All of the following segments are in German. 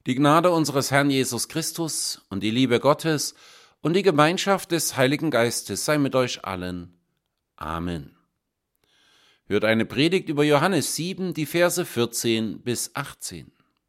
Die Gnade unseres Herrn Jesus Christus und die Liebe Gottes und die Gemeinschaft des Heiligen Geistes sei mit euch allen. Amen. Hört eine Predigt über Johannes 7, die Verse 14 bis 18.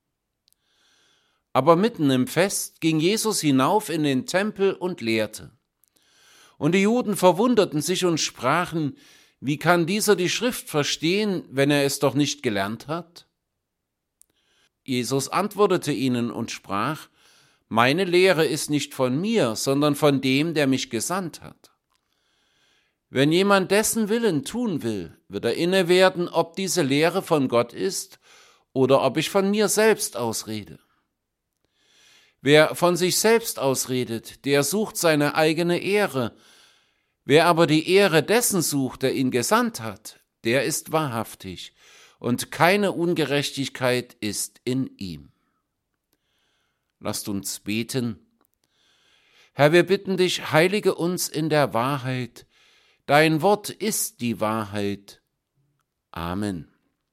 Aber mitten im Fest ging Jesus hinauf in den Tempel und lehrte. Und die Juden verwunderten sich und sprachen: Wie kann dieser die Schrift verstehen, wenn er es doch nicht gelernt hat? Jesus antwortete ihnen und sprach: Meine Lehre ist nicht von mir, sondern von dem, der mich gesandt hat. Wenn jemand dessen Willen tun will, wird er inne werden, ob diese Lehre von Gott ist oder ob ich von mir selbst ausrede. Wer von sich selbst ausredet, der sucht seine eigene Ehre. Wer aber die Ehre dessen sucht, der ihn gesandt hat, der ist wahrhaftig, und keine Ungerechtigkeit ist in ihm. Lasst uns beten. Herr, wir bitten dich, heilige uns in der Wahrheit. Dein Wort ist die Wahrheit. Amen.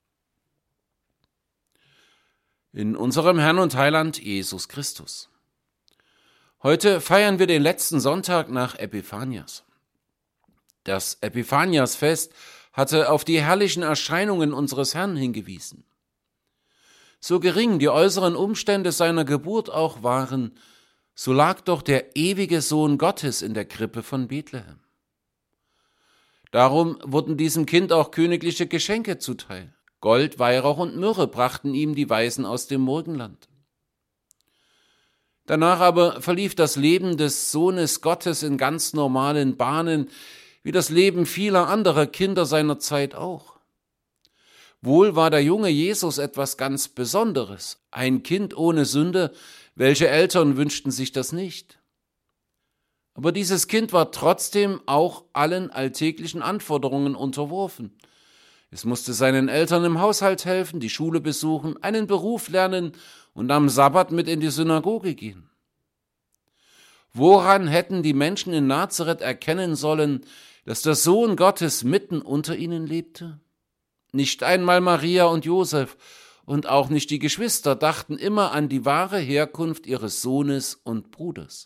In unserem Herrn und Heiland Jesus Christus. Heute feiern wir den letzten Sonntag nach Epiphanias. Das Epiphaniasfest hatte auf die herrlichen Erscheinungen unseres Herrn hingewiesen. So gering die äußeren Umstände seiner Geburt auch waren, so lag doch der ewige Sohn Gottes in der Krippe von Bethlehem. Darum wurden diesem Kind auch königliche Geschenke zuteil. Gold, Weihrauch und Myrrhe brachten ihm die Weisen aus dem Morgenland. Danach aber verlief das Leben des Sohnes Gottes in ganz normalen Bahnen, wie das Leben vieler anderer Kinder seiner Zeit auch. Wohl war der junge Jesus etwas ganz Besonderes, ein Kind ohne Sünde, welche Eltern wünschten sich das nicht. Aber dieses Kind war trotzdem auch allen alltäglichen Anforderungen unterworfen. Es musste seinen Eltern im Haushalt helfen, die Schule besuchen, einen Beruf lernen und am Sabbat mit in die Synagoge gehen. Woran hätten die Menschen in Nazareth erkennen sollen, dass der Sohn Gottes mitten unter ihnen lebte? Nicht einmal Maria und Josef und auch nicht die Geschwister dachten immer an die wahre Herkunft ihres Sohnes und Bruders.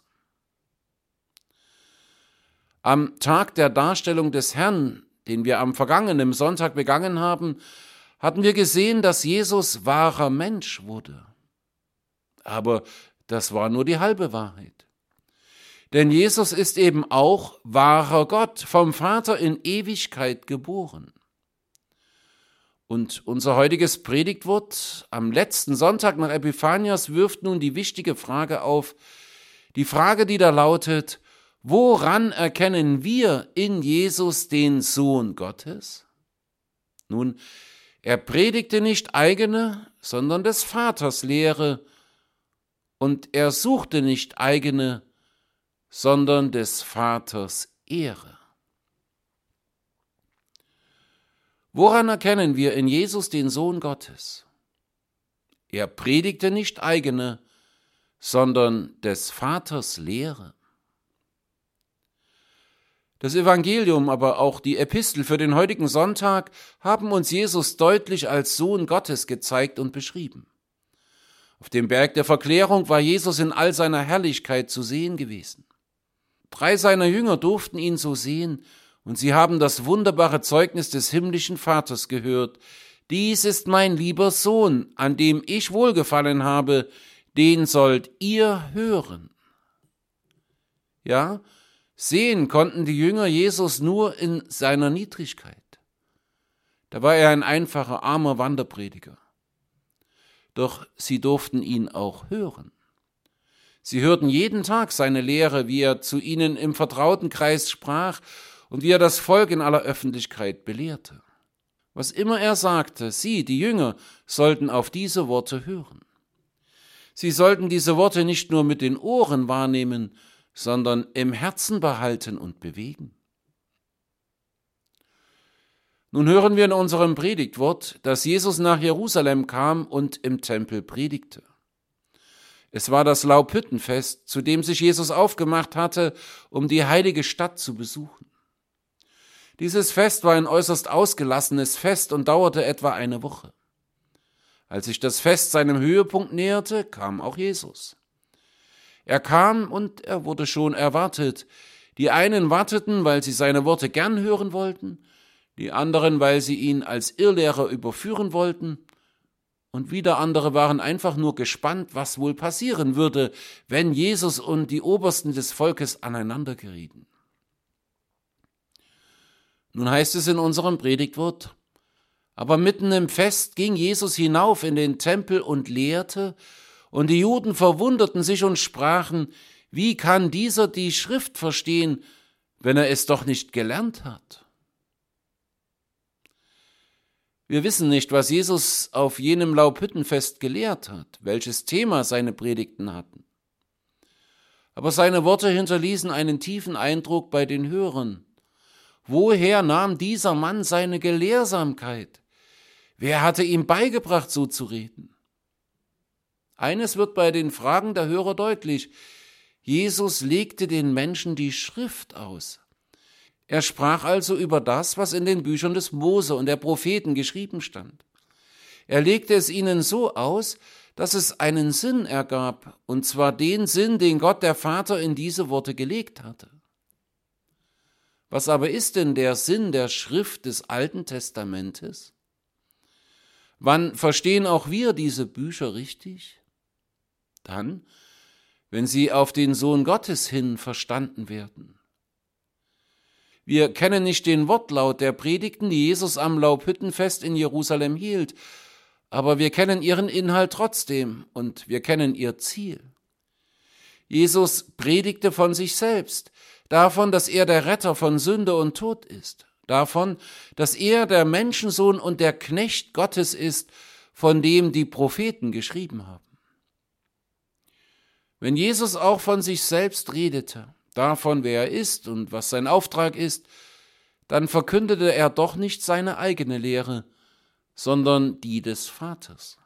Am Tag der Darstellung des Herrn, den wir am vergangenen Sonntag begangen haben, hatten wir gesehen, dass Jesus wahrer Mensch wurde. Aber das war nur die halbe Wahrheit. Denn Jesus ist eben auch wahrer Gott, vom Vater in Ewigkeit geboren. Und unser heutiges Predigtwort am letzten Sonntag nach Epiphanias wirft nun die wichtige Frage auf, die Frage, die da lautet: Woran erkennen wir in Jesus den Sohn Gottes? Nun, er predigte nicht eigene, sondern des Vaters Lehre, und er suchte nicht eigene, sondern des Vaters Ehre. Woran erkennen wir in Jesus den Sohn Gottes? Er predigte nicht eigene, sondern des Vaters Lehre. Das Evangelium, aber auch die Epistel für den heutigen Sonntag haben uns Jesus deutlich als Sohn Gottes gezeigt und beschrieben. Auf dem Berg der Verklärung war Jesus in all seiner Herrlichkeit zu sehen gewesen. 3 seiner Jünger durften ihn so sehen, und sie haben das wunderbare Zeugnis des himmlischen Vaters gehört: Dies ist mein lieber Sohn, an dem ich wohlgefallen habe, den sollt ihr hören. Ja, sehen konnten die Jünger Jesus nur in seiner Niedrigkeit. Da war er ein einfacher, armer Wanderprediger. Doch sie durften ihn auch hören. Sie hörten jeden Tag seine Lehre, wie er zu ihnen im vertrauten Kreis sprach und wie er das Volk in aller Öffentlichkeit belehrte. Was immer er sagte, sie, die Jünger, sollten auf diese Worte hören. Sie sollten diese Worte nicht nur mit den Ohren wahrnehmen, sondern im Herzen behalten und bewegen. Nun hören wir in unserem Predigtwort, dass Jesus nach Jerusalem kam und im Tempel predigte. Es war das Laubhüttenfest, zu dem sich Jesus aufgemacht hatte, um die heilige Stadt zu besuchen. Dieses Fest war ein äußerst ausgelassenes Fest und dauerte etwa eine Woche. Als sich das Fest seinem Höhepunkt näherte, kam auch Jesus. Er kam und er wurde schon erwartet. Die einen warteten, weil sie seine Worte gern hören wollten, die anderen, weil sie ihn als Irrlehrer überführen wollten, und wieder andere waren einfach nur gespannt, was wohl passieren würde, wenn Jesus und die Obersten des Volkes aneinander gerieten. Nun heißt es in unserem Predigtwort: Aber mitten im Fest ging Jesus hinauf in den Tempel und lehrte, und die Juden verwunderten sich und sprachen: Wie kann dieser die Schrift verstehen, wenn er es doch nicht gelernt hat? Wir wissen nicht, was Jesus auf jenem Laubhüttenfest gelehrt hat, welches Thema seine Predigten hatten. Aber seine Worte hinterließen einen tiefen Eindruck bei den Hörern. Woher nahm dieser Mann seine Gelehrsamkeit? Wer hatte ihm beigebracht, so zu reden? Eines wird bei den Fragen der Hörer deutlich: Jesus legte den Menschen die Schrift aus. Er sprach also über das, was in den Büchern des Mose und der Propheten geschrieben stand. Er legte es ihnen so aus, dass es einen Sinn ergab, und zwar den Sinn, den Gott der Vater in diese Worte gelegt hatte. Was aber ist denn der Sinn der Schrift des Alten Testamentes? Wann verstehen auch wir diese Bücher richtig? Dann, wenn sie auf den Sohn Gottes hin verstanden werden. Wir kennen nicht den Wortlaut der Predigten, die Jesus am Laubhüttenfest in Jerusalem hielt, aber wir kennen ihren Inhalt trotzdem und wir kennen ihr Ziel. Jesus predigte von sich selbst, davon, dass er der Retter von Sünde und Tod ist, davon, dass er der Menschensohn und der Knecht Gottes ist, von dem die Propheten geschrieben haben. Wenn Jesus auch von sich selbst redete, davon, wer er ist und was sein Auftrag ist, dann verkündete er doch nicht seine eigene Lehre, sondern die des Vaters.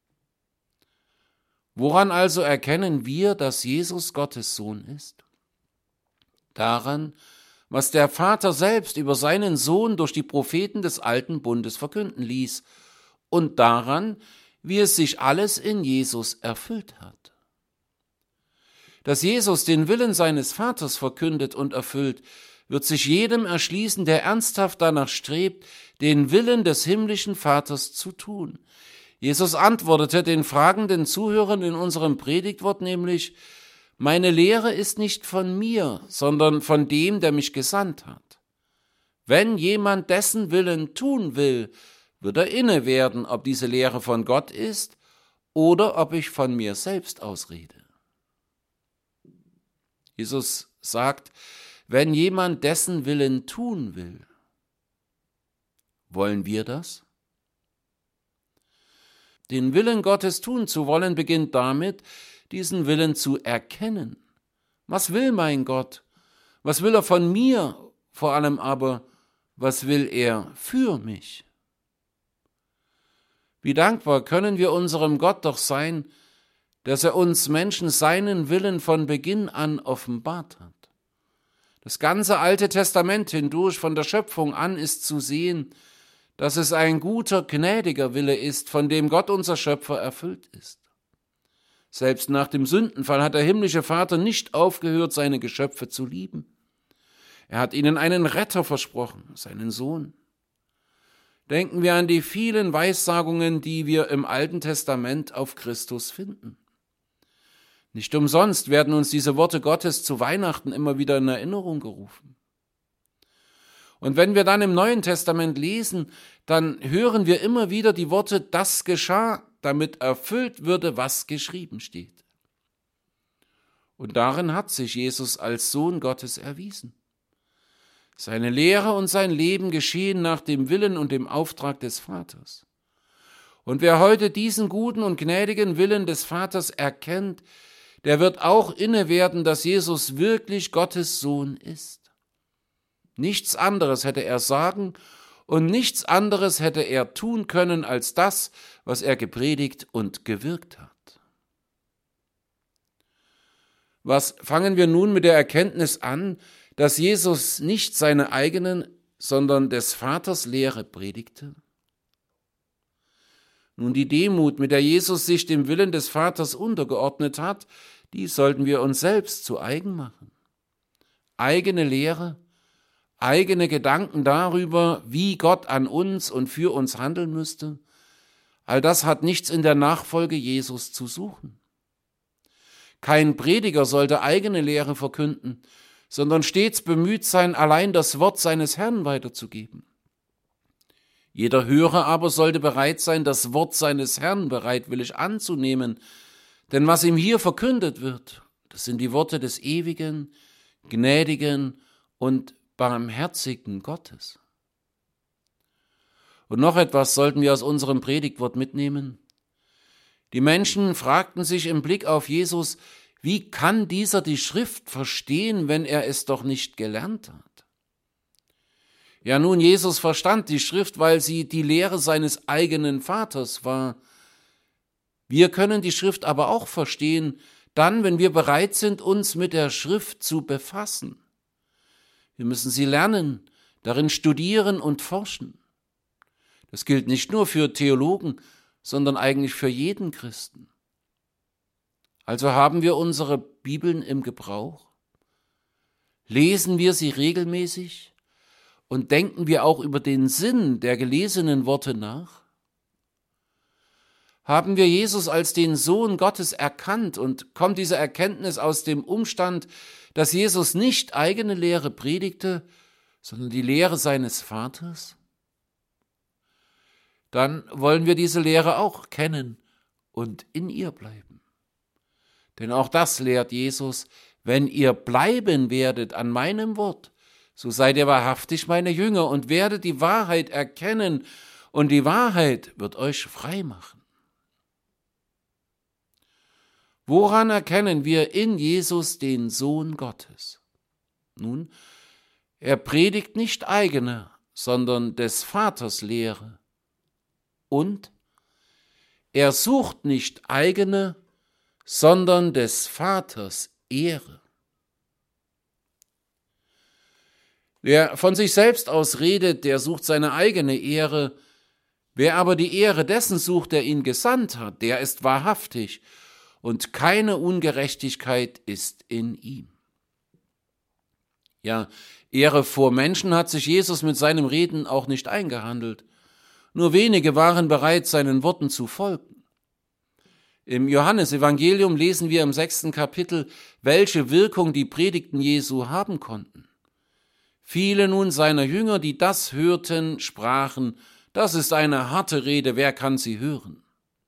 Woran also erkennen wir, dass Jesus Gottes Sohn ist? Daran, was der Vater selbst über seinen Sohn durch die Propheten des Alten Bundes verkünden ließ, und daran, wie es sich alles in Jesus erfüllt hat. Dass Jesus den Willen seines Vaters verkündet und erfüllt, wird sich jedem erschließen, der ernsthaft danach strebt, den Willen des himmlischen Vaters zu tun. Jesus antwortete den fragenden Zuhörern in unserem Predigtwort nämlich: Meine Lehre ist nicht von mir, sondern von dem, der mich gesandt hat. Wenn jemand dessen Willen tun will, wird er inne werden, ob diese Lehre von Gott ist oder ob ich von mir selbst ausrede. Jesus sagt, wenn jemand dessen Willen tun will. Wollen wir das? Den Willen Gottes tun zu wollen, beginnt damit, diesen Willen zu erkennen. Was will mein Gott? Was will er von mir? Vor allem aber, was will er für mich? Wie dankbar können wir unserem Gott doch sein, dass er uns Menschen seinen Willen von Beginn an offenbart hat. Das ganze Alte Testament hindurch, von der Schöpfung an, ist zu sehen, dass es ein guter, gnädiger Wille ist, von dem Gott, unser Schöpfer, erfüllt ist. Selbst nach dem Sündenfall hat der himmlische Vater nicht aufgehört, seine Geschöpfe zu lieben. Er hat ihnen einen Retter versprochen, seinen Sohn. Denken wir an die vielen Weissagungen, die wir im Alten Testament auf Christus finden. Nicht umsonst werden uns diese Worte Gottes zu Weihnachten immer wieder in Erinnerung gerufen. Und wenn wir dann im Neuen Testament lesen, dann hören wir immer wieder die Worte: Das geschah, damit erfüllt würde, was geschrieben steht. Und darin hat sich Jesus als Sohn Gottes erwiesen. Seine Lehre und sein Leben geschehen nach dem Willen und dem Auftrag des Vaters. Und wer heute diesen guten und gnädigen Willen des Vaters erkennt, der wird auch inne werden, dass Jesus wirklich Gottes Sohn ist. Nichts anderes hätte er sagen und nichts anderes hätte er tun können als das, was er gepredigt und gewirkt hat. Was fangen wir nun mit der Erkenntnis an, dass Jesus nicht seine eigenen, sondern des Vaters Lehre predigte? Nun, die Demut, mit der Jesus sich dem Willen des Vaters untergeordnet hat, die sollten wir uns selbst zu eigen machen. Eigene Lehre, eigene Gedanken darüber, wie Gott an uns und für uns handeln müsste, all das hat nichts in der Nachfolge Jesus zu suchen. Kein Prediger sollte eigene Lehre verkünden, sondern stets bemüht sein, allein das Wort seines Herrn weiterzugeben. Jeder Hörer aber sollte bereit sein, das Wort seines Herrn bereitwillig anzunehmen, denn was ihm hier verkündet wird, das sind die Worte des ewigen, gnädigen und barmherzigen Gottes. Und noch etwas sollten wir aus unserem Predigtwort mitnehmen. Die Menschen fragten sich im Blick auf Jesus, wie kann dieser die Schrift verstehen, wenn er es doch nicht gelernt hat? Ja, nun, Jesus verstand die Schrift, weil sie die Lehre seines eigenen Vaters war. Wir können die Schrift aber auch verstehen, dann, wenn wir bereit sind, uns mit der Schrift zu befassen. Wir müssen sie lernen, darin studieren und forschen. Das gilt nicht nur für Theologen, sondern eigentlich für jeden Christen. Also haben wir unsere Bibeln im Gebrauch? Lesen wir sie regelmäßig? Und denken wir auch über den Sinn der gelesenen Worte nach? Haben wir Jesus als den Sohn Gottes erkannt und kommt diese Erkenntnis aus dem Umstand, dass Jesus nicht eigene Lehre predigte, sondern die Lehre seines Vaters? Dann wollen wir diese Lehre auch kennen und in ihr bleiben. Denn auch das lehrt Jesus: Wenn ihr bleiben werdet an meinem Wort, so seid ihr wahrhaftig meine Jünger und werdet die Wahrheit erkennen, und die Wahrheit wird euch frei machen. Woran erkennen wir in Jesus den Sohn Gottes? Nun, er predigt nicht eigene, sondern des Vaters Lehre. Und er sucht nicht eigene, sondern des Vaters Ehre. Wer von sich selbst aus redet, der sucht seine eigene Ehre. Wer aber die Ehre dessen sucht, der ihn gesandt hat, der ist wahrhaftig, und keine Ungerechtigkeit ist in ihm. Ja, Ehre vor Menschen hat sich Jesus mit seinem Reden auch nicht eingehandelt. Nur wenige waren bereit, seinen Worten zu folgen. Im Johannesevangelium lesen wir im 6. Kapitel, welche Wirkung die Predigten Jesu haben konnten. Viele nun seiner Jünger, die das hörten, sprachen: Das ist eine harte Rede, wer kann sie hören?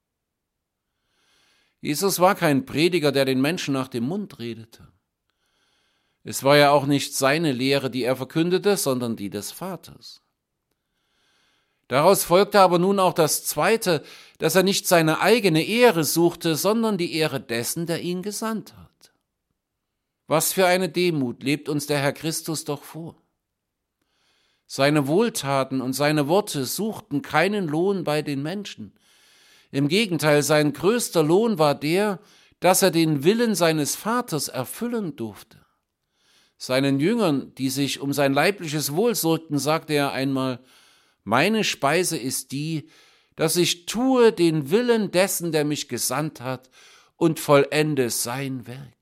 Jesus war kein Prediger, der den Menschen nach dem Mund redete. Es war ja auch nicht seine Lehre, die er verkündete, sondern die des Vaters. Daraus folgte aber nun auch das Zweite, dass er nicht seine eigene Ehre suchte, sondern die Ehre dessen, der ihn gesandt hat. Was für eine Demut lebt uns der Herr Christus doch vor. Seine Wohltaten und seine Worte suchten keinen Lohn bei den Menschen. Im Gegenteil, sein größter Lohn war der, dass er den Willen seines Vaters erfüllen durfte. Seinen Jüngern, die sich um sein leibliches Wohl sorgten, sagte er einmal: Meine Speise ist die, dass ich tue den Willen dessen, der mich gesandt hat, und vollende sein Werk.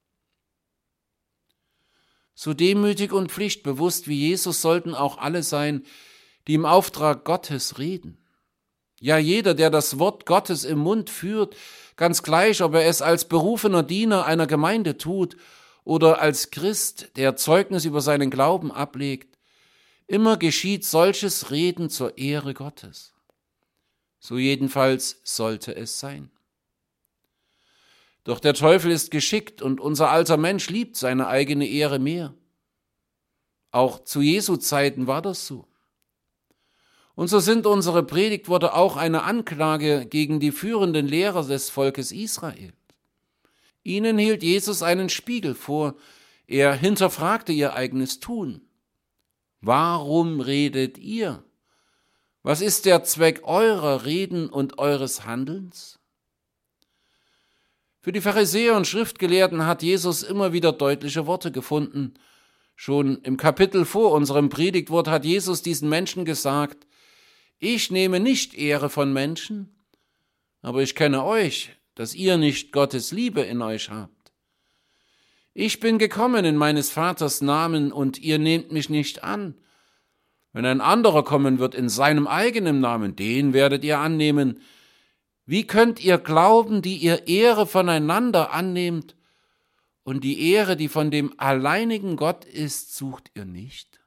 So demütig und pflichtbewusst wie Jesus sollten auch alle sein, die im Auftrag Gottes reden. Ja, jeder, der das Wort Gottes im Mund führt, ganz gleich, ob er es als berufener Diener einer Gemeinde tut oder als Christ, der Zeugnis über seinen Glauben ablegt, immer geschieht solches Reden zur Ehre Gottes. So jedenfalls sollte es sein. Doch der Teufel ist geschickt und unser alter Mensch liebt seine eigene Ehre mehr. Auch zu Jesu Zeiten war das so. Und so sind unsere Predigtworte auch eine Anklage gegen die führenden Lehrer des Volkes Israel. Ihnen hielt Jesus einen Spiegel vor, er hinterfragte ihr eigenes Tun. Warum redet ihr? Was ist der Zweck eurer Reden und eures Handelns? Für die Pharisäer und Schriftgelehrten hat Jesus immer wieder deutliche Worte gefunden. Schon im Kapitel vor unserem Predigtwort hat Jesus diesen Menschen gesagt: Ich nehme nicht Ehre von Menschen, aber ich kenne euch, dass ihr nicht Gottes Liebe in euch habt. Ich bin gekommen in meines Vaters Namen, und ihr nehmt mich nicht an. Wenn ein anderer kommen wird in seinem eigenen Namen, den werdet ihr annehmen. Wie könnt ihr glauben, die ihr Ehre voneinander annehmt, und die Ehre, die von dem alleinigen Gott ist, sucht ihr nicht?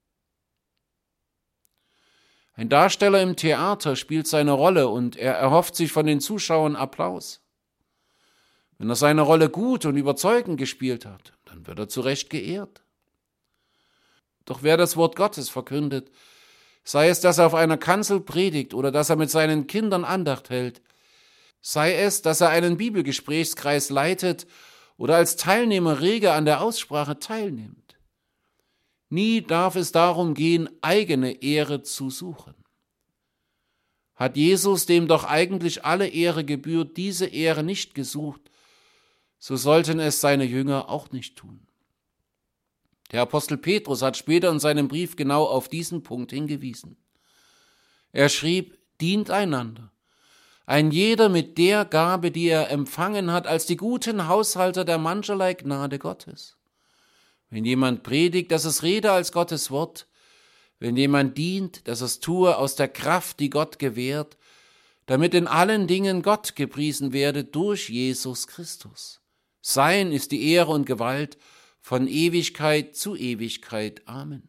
Ein Darsteller im Theater spielt seine Rolle und er erhofft sich von den Zuschauern Applaus. Wenn er seine Rolle gut und überzeugend gespielt hat, dann wird er zu Recht geehrt. Doch wer das Wort Gottes verkündet, sei es, dass er auf einer Kanzel predigt oder dass er mit seinen Kindern Andacht hält, sei es, dass er einen Bibelgesprächskreis leitet oder als Teilnehmer rege an der Aussprache teilnimmt. Nie darf es darum gehen, eigene Ehre zu suchen. Hat Jesus, dem doch eigentlich alle Ehre gebührt, diese Ehre nicht gesucht, so sollten es seine Jünger auch nicht tun. Der Apostel Petrus hat später in seinem Brief genau auf diesen Punkt hingewiesen. Er schrieb: Dient einander, ein jeder mit der Gabe, die er empfangen hat, als die guten Haushalter der mancherlei Gnade Gottes. Wenn jemand predigt, dass es rede als Gottes Wort. Wenn jemand dient, dass es tue aus der Kraft, die Gott gewährt, damit in allen Dingen Gott gepriesen werde durch Jesus Christus. Sein ist die Ehre und Gewalt von Ewigkeit zu Ewigkeit. Amen.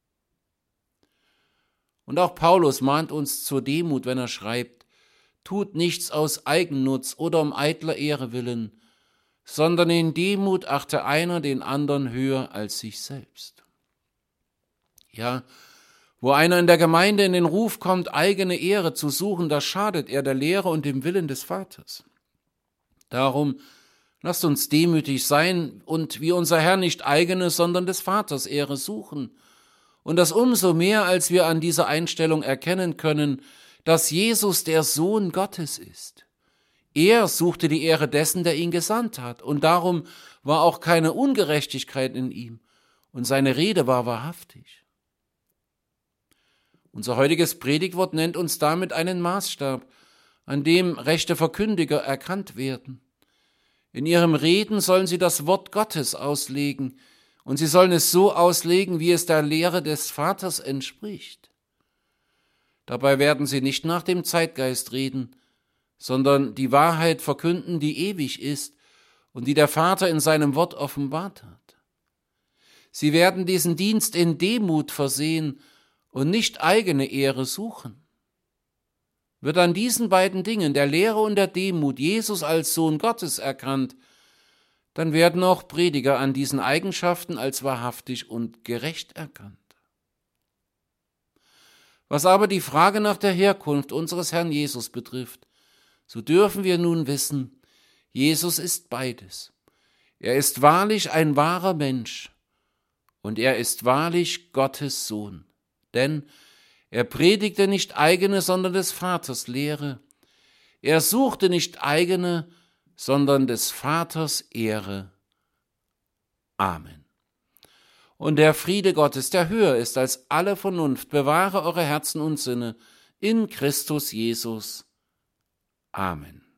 Und auch Paulus mahnt uns zur Demut, wenn er schreibt: Tut nichts aus Eigennutz oder um eitler Ehre willen, sondern in Demut achte einer den anderen höher als sich selbst. Ja, wo einer in der Gemeinde in den Ruf kommt, eigene Ehre zu suchen, da schadet er der Lehre und dem Willen des Vaters. Darum lasst uns demütig sein und wie unser Herr nicht eigene, sondern des Vaters Ehre suchen. Und das umso mehr, als wir an dieser Einstellung erkennen können, dass Jesus der Sohn Gottes ist. Er suchte die Ehre dessen, der ihn gesandt hat, und darum war auch keine Ungerechtigkeit in ihm, und seine Rede war wahrhaftig. Unser heutiges Predigtwort nennt uns damit einen Maßstab, an dem rechte Verkündiger erkannt werden. In ihrem Reden sollen sie das Wort Gottes auslegen, und sie sollen es so auslegen, wie es der Lehre des Vaters entspricht. Dabei werden sie nicht nach dem Zeitgeist reden, sondern die Wahrheit verkünden, die ewig ist und die der Vater in seinem Wort offenbart hat. Sie werden diesen Dienst in Demut versehen und nicht eigene Ehre suchen. Wird an diesen beiden Dingen, der Lehre und der Demut, Jesus als Sohn Gottes erkannt, dann werden auch Prediger an diesen Eigenschaften als wahrhaftig und gerecht erkannt. Was aber die Frage nach der Herkunft unseres Herrn Jesus betrifft, so dürfen wir nun wissen, Jesus ist beides. Er ist wahrlich ein wahrer Mensch und er ist wahrlich Gottes Sohn. Denn er predigte nicht eigene, sondern des Vaters Lehre. Er suchte nicht eigene, sondern des Vaters Ehre. Amen. Und der Friede Gottes, der höher ist als alle Vernunft, bewahre eure Herzen und Sinne in Christus Jesus. Amen.